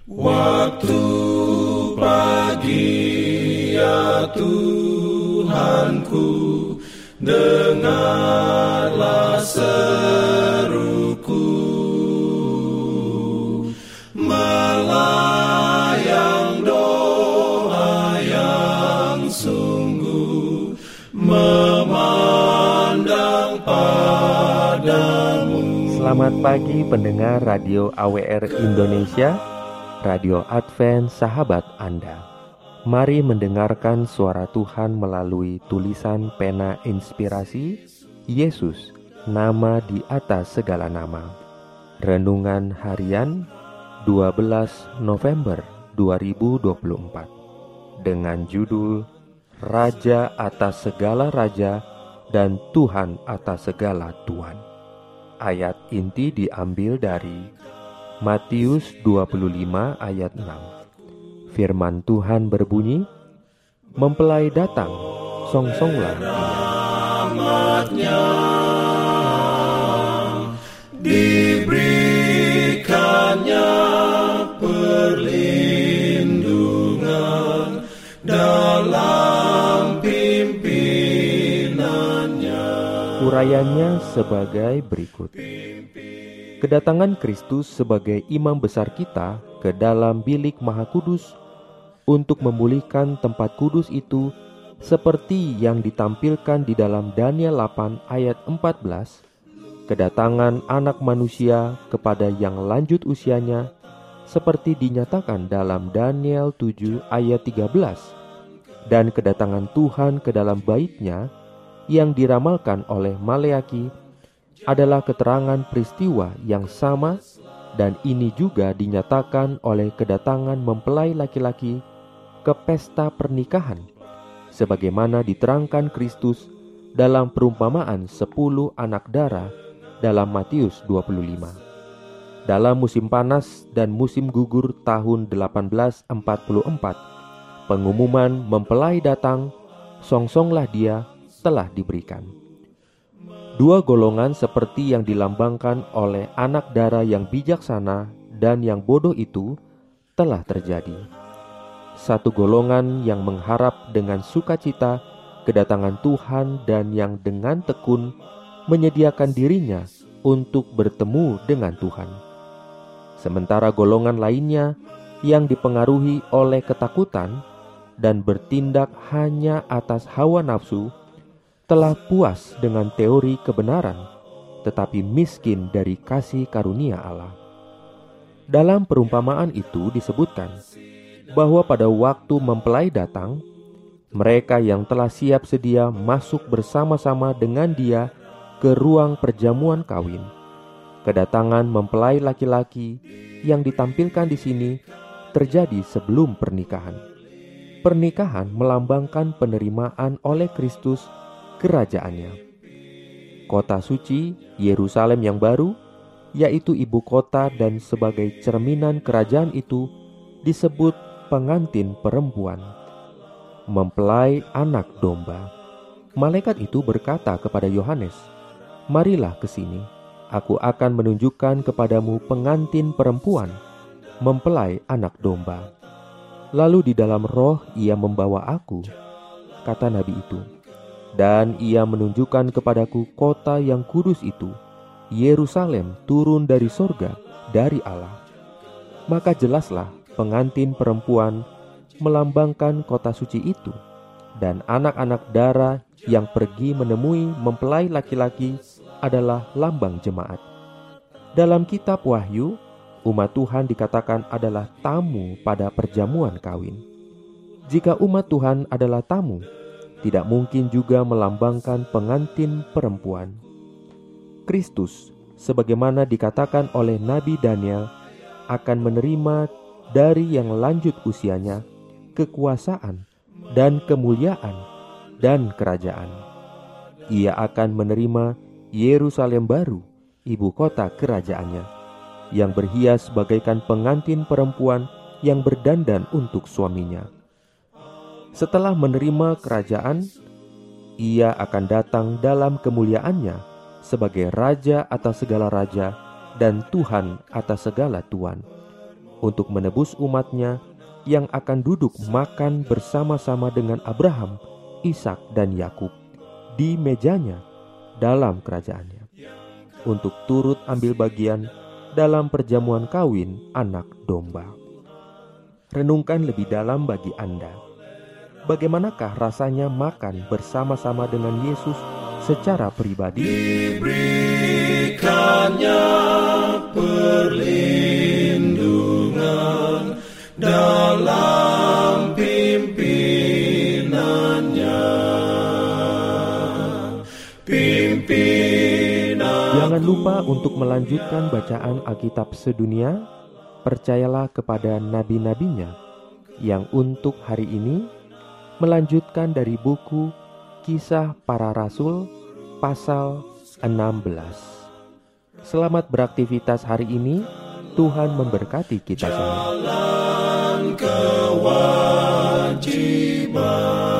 Waktu pagi ya Tuhanku, dengarlah seruku, melayang doa yang sungguh, memandang padamu. Selamat pagi pendengar Radio AWR Indonesia, Radio Advent Sahabat Anda. Mari mendengarkan suara Tuhan melalui tulisan pena inspirasi Yesus, nama di atas segala nama. Renungan harian 12 November 2024 dengan judul Raja atas segala raja dan Tuhan atas segala Tuhan. Ayat inti diambil dari Matius 25 ayat 6. Firman Tuhan berbunyi, mempelai datang, songsonglah Dia. Diberikannya perlindungan dalam pimpinannya. Urayanya sebagai berikut. Kedatangan Kristus sebagai imam besar kita ke dalam bilik Maha Kudus untuk memulihkan tempat kudus itu seperti yang ditampilkan di dalam Daniel 8 ayat 14. Kedatangan anak manusia kepada yang lanjut usianya seperti dinyatakan dalam Daniel 7 ayat 13. Dan kedatangan Tuhan ke dalam bait-Nya yang diramalkan oleh Maleaki adalah keterangan peristiwa yang sama, dan ini juga dinyatakan oleh kedatangan mempelai laki-laki ke pesta pernikahan, sebagaimana diterangkan Kristus dalam perumpamaan 10 anak darah dalam Matius 25. Dalam musim panas dan musim gugur tahun 1844, pengumuman mempelai datang, songsonglah dia, telah diberikan. Dua golongan seperti yang dilambangkan oleh anak dara yang bijaksana dan yang bodoh itu telah terjadi. Satu golongan yang mengharap dengan sukacita kedatangan Tuhan dan yang dengan tekun menyediakan dirinya untuk bertemu dengan Tuhan. Sementara golongan lainnya yang dipengaruhi oleh ketakutan dan bertindak hanya atas hawa nafsu telah puas dengan teori kebenaran, tetapi miskin dari kasih karunia Allah. Dalam perumpamaan itu disebutkan bahwa pada waktu mempelai datang, mereka yang telah siap sedia masuk bersama-sama dengan dia ke ruang perjamuan kawin. Kedatangan mempelai laki-laki yang ditampilkan di sini terjadi sebelum pernikahan. Pernikahan melambangkan penerimaan oleh Kristus kerajaannya. Kota suci, Yerusalem yang baru, yaitu ibu kota dan sebagai cerminan kerajaan itu, disebut pengantin perempuan, mempelai anak domba. Malaikat itu berkata kepada Yohanes, marilah ke sini, aku akan menunjukkan kepadamu pengantin perempuan, mempelai anak domba. Lalu di dalam roh ia membawa aku, kata nabi itu, dan ia menunjukkan kepadaku kota yang kudus itu, Yerusalem turun dari sorga, dari Allah. Maka jelaslah pengantin perempuan melambangkan kota suci itu, dan anak-anak dara yang pergi menemui mempelai laki-laki adalah lambang jemaat. Dalam kitab Wahyu, umat Tuhan dikatakan adalah tamu pada perjamuan kawin. Jika umat Tuhan adalah tamu, tidak mungkin juga melambangkan pengantin perempuan. Kristus, sebagaimana dikatakan oleh Nabi Daniel, akan menerima dari yang lanjut usianya kekuasaan dan kemuliaan dan kerajaan. Ia akan menerima Yerusalem baru, ibu kota kerajaannya, yang berhias bagaikan pengantin perempuan yang berdandan untuk suaminya. Setelah menerima kerajaan, ia akan datang dalam kemuliaannya sebagai Raja atas segala raja dan Tuhan atas segala Tuan. untuk menebus umatnya yang akan duduk makan bersama-sama dengan Abraham, Ishak, dan Yakub di mejanya dalam kerajaannya, untuk turut ambil bagian dalam perjamuan kawin anak domba. Renungkan lebih dalam bagi Anda. Bagaimanakah rasanya makan bersama-sama dengan Yesus secara pribadi? Diberikannya perlindungan dalam pimpinannya. Jangan lupa untuk melanjutkan bacaan Alkitab sedunia. Percayalah kepada nabi-nabinya yang untuk hari ini melanjutkan dari buku Kisah Para Rasul pasal 16. Selamat beraktivitas hari ini. Tuhan memberkati kita semua. Jalan kewajiban.